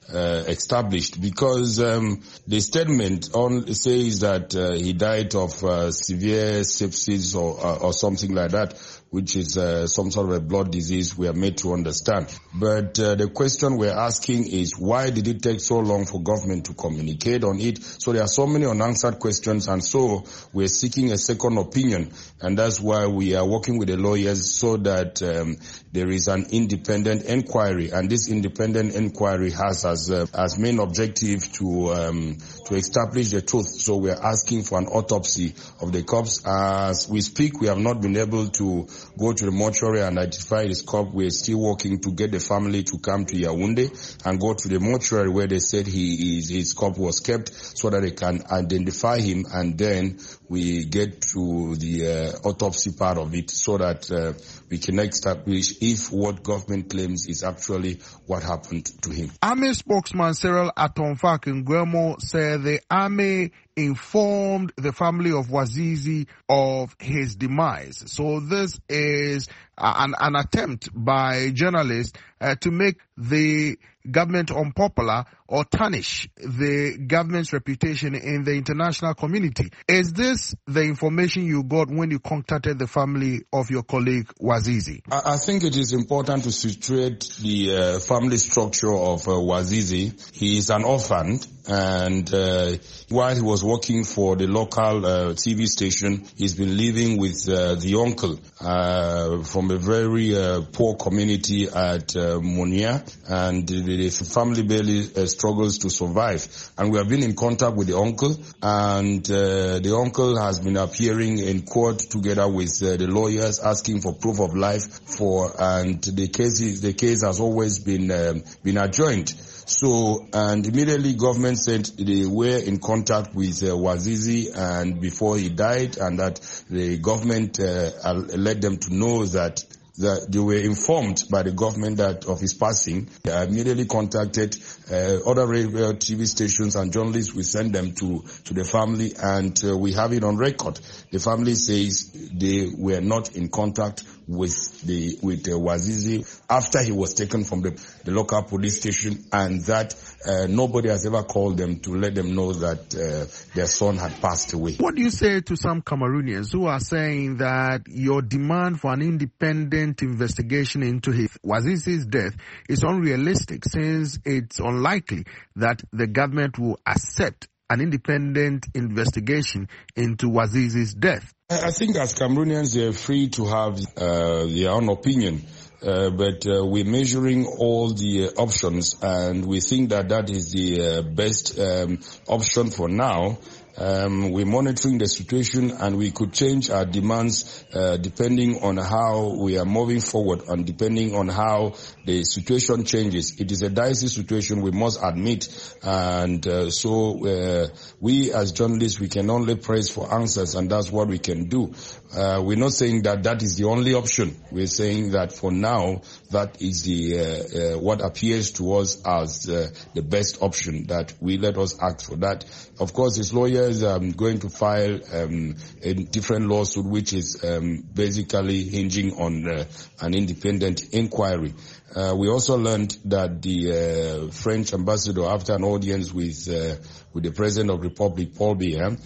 uh, established, because um, the statement on says that uh, he died of uh, severe sepsis or, uh, or something like that, which is uh, some sort of a blood disease we are made to understand. But uh, the question we're asking is, why did it take so long for government to communicate on it? So there are so many unanswered questions, and so we're seeking a second opinion, and that's why we are working with the lawyers so that um, there is an independent inquiry, and this independent inquiry has as uh, as main objective to um, to establish the truth. So we are asking for an autopsy of the corpse. As we speak, we have not been able to go to the mortuary and identify his corpse. We are still working to get the family to come to Yaoundé and go to the mortuary where they said he is, his corpse was kept, so that they can identify him, and then we get to the uh, autopsy part of it, so that uh, we can establish if what government claims is actually what happened to him. Army spokesman Cyril Atonfak Nguemo said the army informed the family of Wazizi of his demise. So this is uh, an, an attempt by journalists uh, to make the government unpopular or tarnish the government's reputation in the international community. Is this the information you got when you contacted the family of your colleague Wazizi? I, I think it is important to situate the uh, family structure of uh, Wazizi. He is an orphan, and uh, while he was working for the local uh, T V station, he's been living with uh, the uncle uh, from a very uh, poor community at uh, Monia, and the, the family barely uh, struggles to survive. And we have been in contact with the uncle, and uh, the uncle has been appearing in court together with uh, the lawyers, asking for proof of life for, and the case is, the case has always been um, been adjourned. So, and immediately government said they were in contact with uh, Wazizi and before he died, and that the government uh, led them to know that that they were informed by the government that of his passing. They immediately contacted uh, other radio T V stations and journalists. We sent them to to the family, and uh, we have it on record. The family says they were not in contact with the with uh, Wazizi after he was taken from the, the local police station, and that uh, nobody has ever called them to let them know that uh, their son had passed away. What do you say to some Cameroonians who are saying that your demand for an independent investigation into his Wazizi's death is unrealistic, since it's unlikely that the government will accept an independent investigation into Wazizi's death? I think as Cameroonians, they're free to have uh, their own opinion. Uh, but uh, we're measuring all the uh, options, and we think that that is the uh, best um, option for now. Um, we're monitoring the situation, and we could change our demands uh, depending on how we are moving forward and depending on how the situation changes. It is a dicey situation, we must admit, and uh, so uh, we as journalists, we can only press for answers, and that's what we can do. Uh, we're not saying that that is the only option. We're saying that for now, that is the uh, uh, what appears to us as uh, the best option, that we let us act for that. Of course, his lawyers are um, going to file um, a different lawsuit, which is um, basically hinging on uh, an independent inquiry. Uh, we also learned that the uh, French ambassador, after an audience with uh, with the President of the Republic, Paul Biya,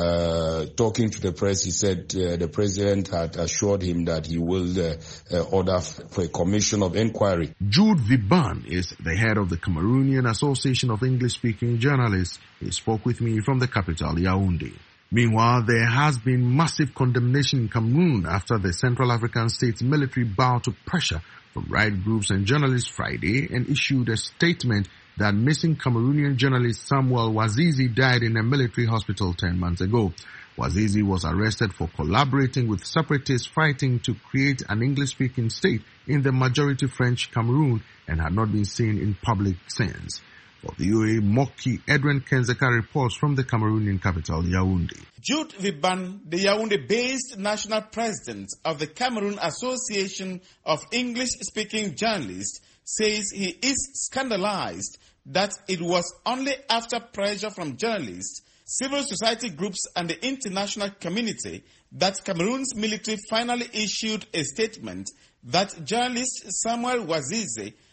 uh, talking to the press, he said uh, the President had assured him that he will uh, uh, order for a commission of inquiry. Jude Viban is the head of the Cameroonian Association of English-Speaking Journalists. He spoke with me from the capital, Yaoundé. Meanwhile, there has been massive condemnation in Cameroon after the Central African State's military bowed to pressure from right groups and journalists Friday and issued a statement that missing Cameroonian journalist Samuel Wazizi died in a military hospital ten months ago. Wazizi was arrested for collaborating with separatists fighting to create an English-speaking state in the majority French Cameroon and had not been seen in public since. For the U A, Moki Edwin Kenzeka reports from the Cameroonian capital, Yaoundé. Jude Viban, the Yaoundé-based national president of the Cameroon Association of English-Speaking Journalists, says he is scandalized that it was only after pressure from journalists, civil society groups and the international community that Cameroon's military finally issued a statement that journalist Samuel Wazizi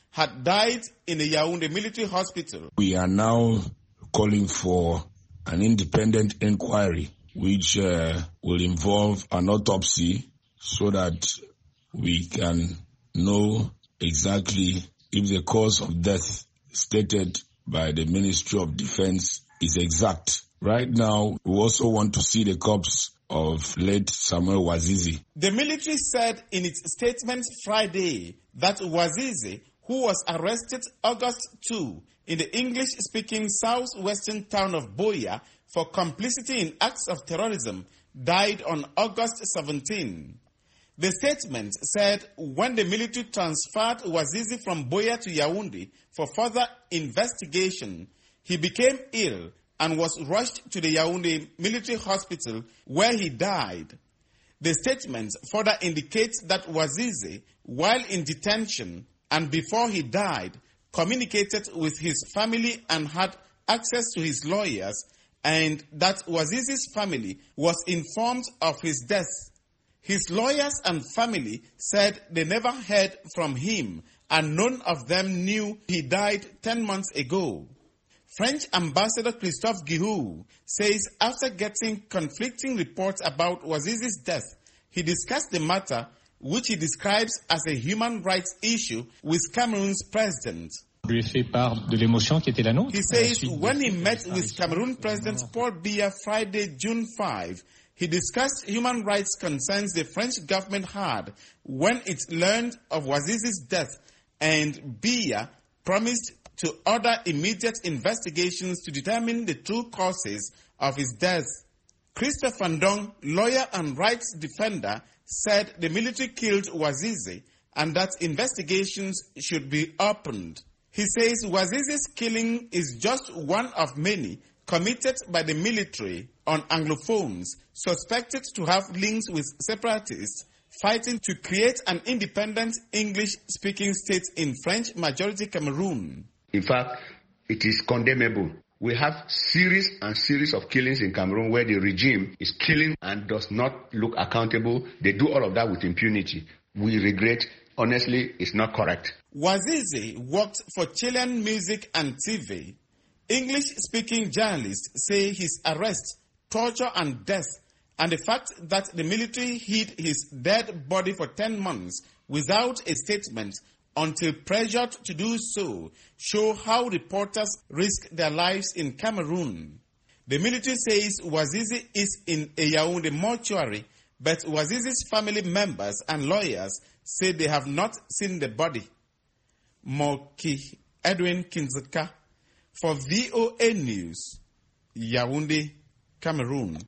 had died in a Yaoundé military hospital. We are now calling for an independent inquiry which uh, will involve an autopsy so that we can know exactly if the cause of death stated by the Ministry of Defense is exact. Right now, we also want to see the corpse of late Samuel Wazizi. The military said in its statement Friday that Wazizi, who was arrested August second in the English-speaking southwestern town of Buea for complicity in acts of terrorism, died on August seventeenth. The statement said when the military transferred Wazizi from Buea to Yaoundé for further investigation, he became ill and was rushed to the Yaoundé military hospital where he died. The statement further indicates that Wazizi, while in detention and before he died, communicated with his family and had access to his lawyers, and that Wazizi's family was informed of his death. His lawyers and family said they never heard from him and none of them knew he died ten months ago. French Ambassador Christophe Guihou says after getting conflicting reports about Wazizi's death, he discussed the matter, which he describes as a human rights issue, with Cameroon's president. He says when he met with Cameroon President Paul Biya Friday, June fifth, he discussed human rights concerns the French government had when it learned of Wazizi's death, and Biya promised to order immediate investigations to determine the true causes of his death. Christophe Ndong, lawyer and rights defender, said the military killed Wazizi and that investigations should be opened. He says Wazizi's killing is just one of many committed by the military on Anglophones suspected to have links with separatists fighting to create an independent English-speaking state in French-majority Cameroon. In fact, it is condemnable. We have series and series of killings in Cameroon where the regime is killing and does not look accountable. They do all of that with impunity. We regret. Honestly, it's not correct. Wazizi worked for Chilean music and T V. English-speaking journalists say his arrest, torture and death, and the fact that the military hid his dead body for ten months without a statement until pressured to do so show how reporters risk their lives in Cameroon. The military says Wazizi is in a Yaoundé mortuary, but Wazizi's family members and lawyers say they have not seen the body. Moki Edwin Kinzeka for V O A News, Yaoundé, Cameroon.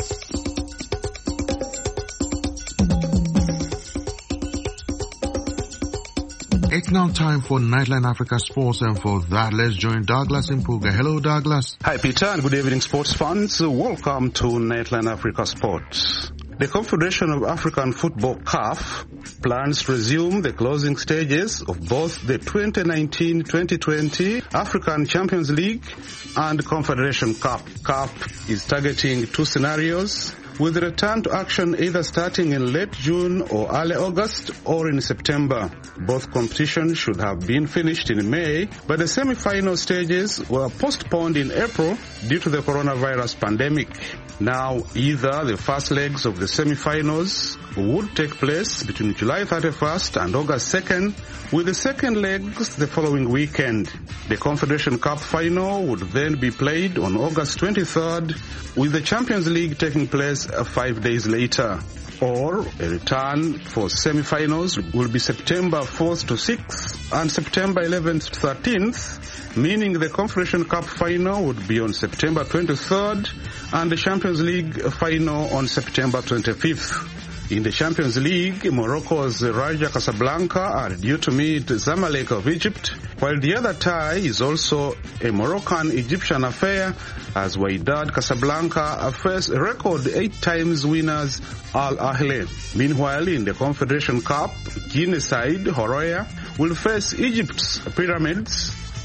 It's now time for Nightline Africa Sports, and for that, let's join Douglas Impuga. Hello, Douglas. Hi, Peter, and good evening, sports fans. Welcome to Nightline Africa Sports. The Confederation of African Football, C A F, plans to resume the closing stages of both the twenty nineteen twenty twenty African Champions League and Confederation Cup. C A F is targeting two scenarios, with the return to action either starting in late June or early August or in September. Both competitions should have been finished in May, but the semi-final stages were postponed in April due to the coronavirus pandemic. Now, either the first legs of the semi-finals would take place between July thirty-first and August second, with the second legs the following weekend. The Confederation Cup final would then be played on August twenty-third, with the Champions League taking place five days later. Or a return for semi-finals will be September fourth to sixth and September eleventh to thirteenth, meaning the Confederation Cup final would be on September twenty-third and the Champions League final on September twenty-fifth. In the Champions League, Morocco's Raja Casablanca are due to meet Zamalek of Egypt, while the other tie is also a Moroccan-Egyptian affair, as Wydad Casablanca face record eight times winners Al Ahly. Meanwhile, in the Confederation Cup, Guinea side Horoya will face Egypt's Pyramids,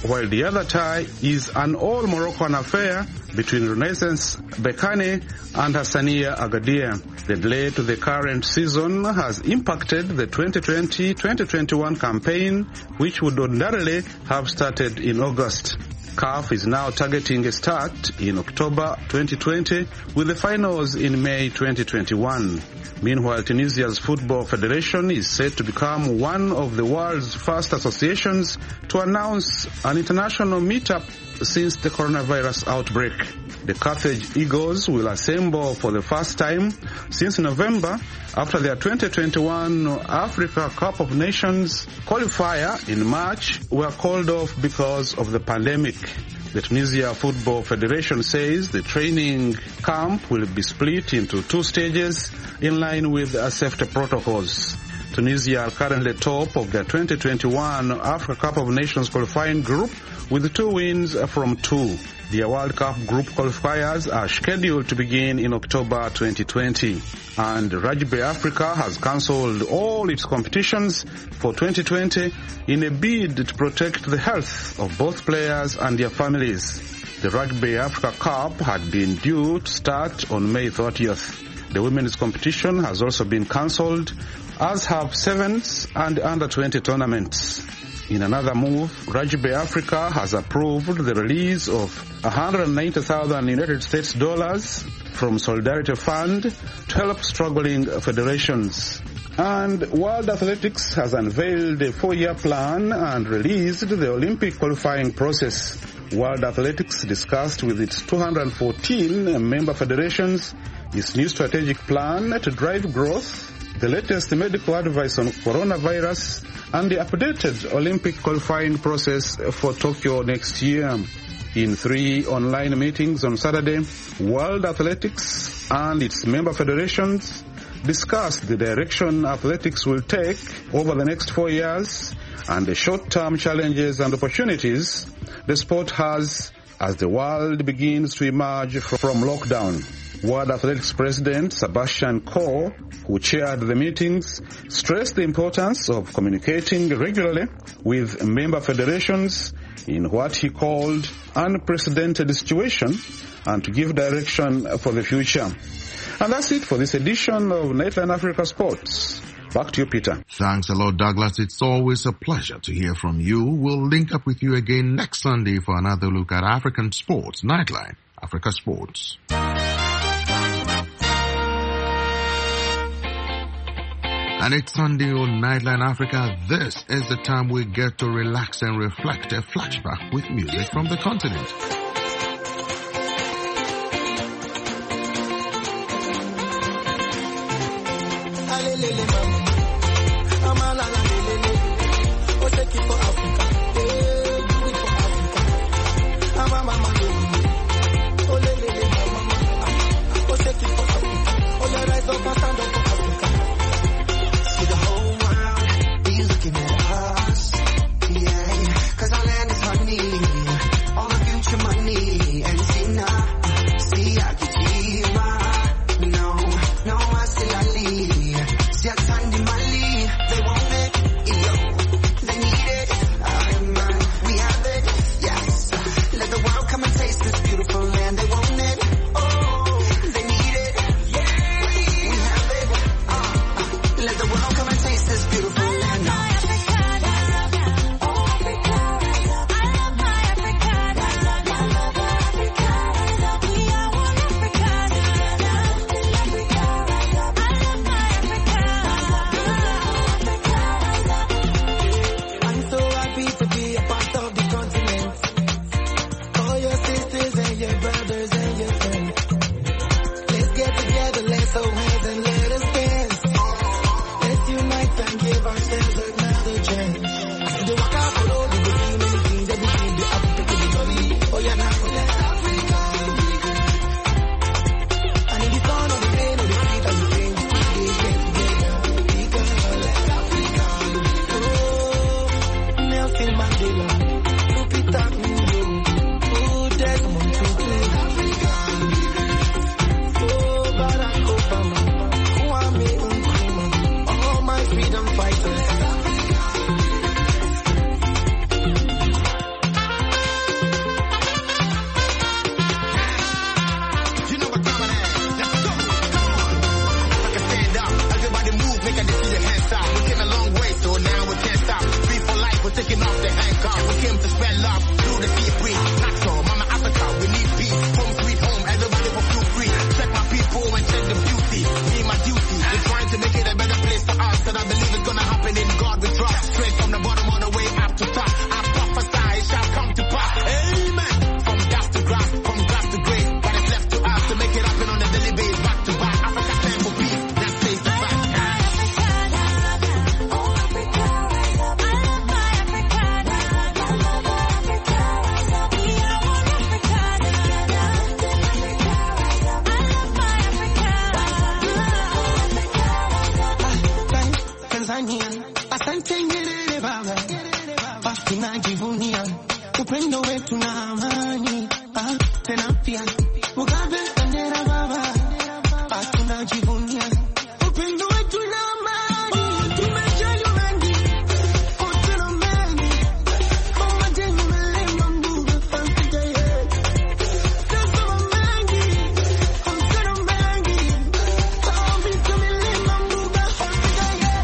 while the other tie is an all-Moroccan affair between Renaissance Berkane and Hassania Agadir. The delay to the current season has impacted the twenty twenty twenty twenty-one campaign, which would ordinarily have started in August. C A F is now targeting a start in October twenty twenty with the finals in May twenty twenty-one. Meanwhile, Tunisia's Football Federation is set to become one of the world's first associations to announce an international meetup since the coronavirus outbreak. The Carthage Eagles will assemble for the first time since November after their twenty twenty-one Africa Cup of Nations qualifier in March were called off because of the pandemic. The Tunisia Football Federation says the training camp will be split into two stages in line with safety protocols. Tunisia are currently top of their twenty twenty-one Africa Cup of Nations qualifying group with two wins from two. The World Cup group qualifiers are scheduled to begin in October twenty twenty. And Rugby Africa has cancelled all its competitions for twenty twenty in a bid to protect the health of both players and their families. The Rugby Africa Cup had been due to start on May thirtieth. The women's competition has also been cancelled, as have sevens and under twenty tournaments. In another move, Rugby Africa has approved the release of one hundred ninety thousand United States dollars from Solidarity Fund to help struggling federations. And World Athletics has unveiled a four-year plan and released the Olympic qualifying process. World Athletics discussed with its two hundred fourteen member federations its new strategic plan to drive growth, the latest medical advice on coronavirus, and the updated Olympic qualifying process for Tokyo next year. In three online meetings on Saturday, World Athletics and its member federations discussed the direction athletics will take over the next four years and the short-term challenges and opportunities the sport has as the world begins to emerge from lockdown. World Athletics President Sebastian Coe, who chaired the meetings, stressed the importance of communicating regularly with member federations in what he called unprecedented situation and to give direction for the future. And that's it for this edition of Nightline Africa Sports. Back to you, Peter. Thanks a lot, Douglas. It's always a pleasure to hear from you. We'll link up with you again next Sunday for another look at African sports. Nightline Africa Sports. And it's Sunday on Nightline Africa. This is the time we get to relax and reflect, a flashback with music from the continent. They won't make them to spread love through the sea breeze. Natural, Mama Africa, we need peace. Home sweet home, everybody will feel free. Check my people and check the beauty. Me my duty, we're trying to make it a better place for us. And I believe it's gonna happen in God we trust. Straight from the bottom all the way up to top. I prophesy it shall come to pass. Amen. From gas to grass, from grass to grace. But it's left to us to make it happen on a daily basis. Back to back, Africa stand for peace. That stays the fact. Asante ngere baba, basi najivunia upendo wetu na amani. Ah, tena pia Mugabe bendera baba, basi najivunia upendo wetu na amani. Tumejali mengi, utero mengi, kama jeni melema mbuga fanti jaye. Sasa mengi, utero mengi, kama vitu melema mbuga fanti jaye.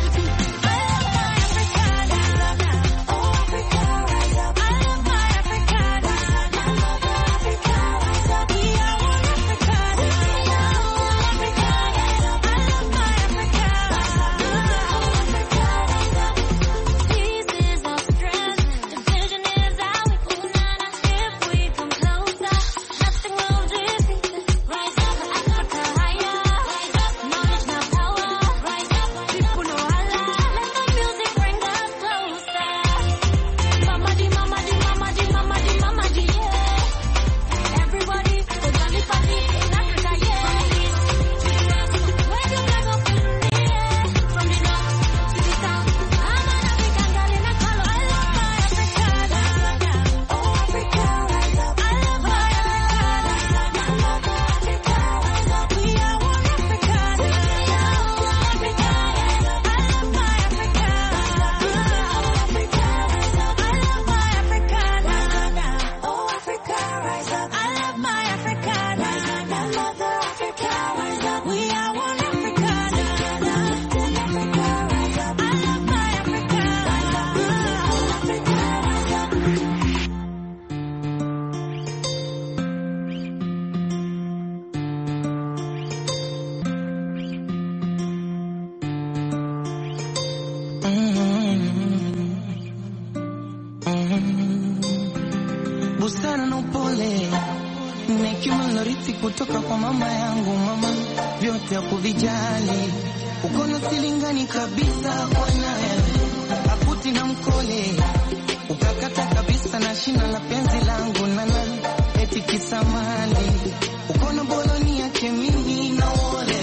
Busara na upole nikiwa nilorithi kutoka kwa mama yangu. Mama vyote ya kuvijali, uko na silingani kabisa kwa naye, akuti na mkole ukakata kabisa na shina la penzi langu. Nana eti kisamali, uko na boloni yake mimi na ole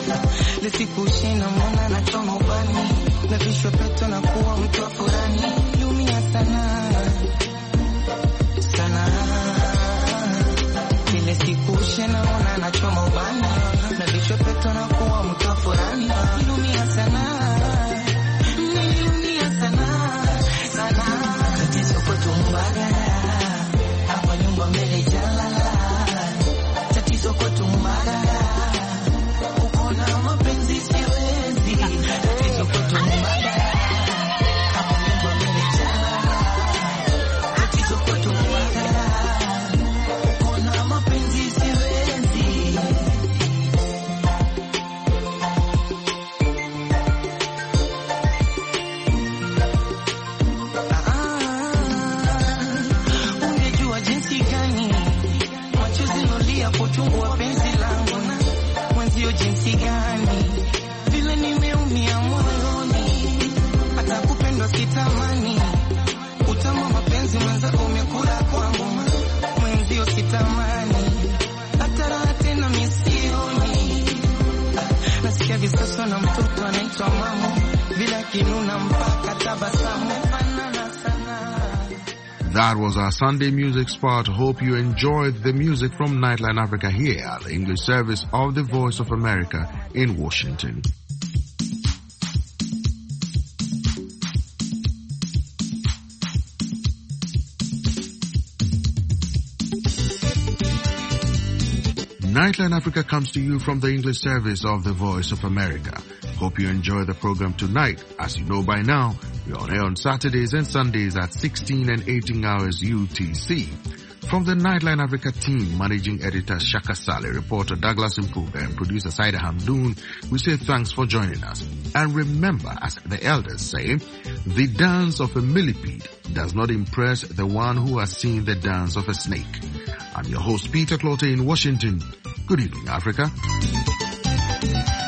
lisikushina mwana na choma ubani na vishwa peto na kuwa mtu wa furani. Lumia sana sana kile sikushe naona nachoma ubani na vichwa peto na kuwa mtu wa furani. Nilumia sana, nilumia sana sana. Tatizo kwetu Mbagala, hapa nyumba mbele jalala. Tatizo kwetu Mbagala, uko na mapenzi siwezi. Tatizo kwetu Mbagala, hapa nyumba mbele jalala. Tatizo kwetu Mbagala, uko na mapenzi siwezi. Ungejua jinsi gani machozi nolia kuchungu wa penzi langu na mwenzio, jinsi gani vile nimeumia moyoni, hata kupendwa sitamani. Utamu mapenzi mwenzako umekula kwangu, mwenzio sitamani, hata raha tena misioni. Nasikia visoso na mtoto anaitwa mama, bila kinuna mpaka tabasamu. That was our Sunday music spot. Hope you enjoyed the music from Nightline Africa here, the English service of the Voice of America in Washington. Nightline Africa comes to you from the English service of the Voice of America. Hope you enjoy the program tonight. As you know by now, We're on air on Saturdays and Sundays at sixteen and eighteen hours U T C. From the Nightline Africa team, managing editor Shaka Saleh, reporter Douglas Mpuga, and producer Saida Hamdoun, we say thanks for joining us. And remember, as the elders say, the dance of a millipede does not impress the one who has seen the dance of a snake. I'm your host, Peter Clote in Washington. Good evening, Africa.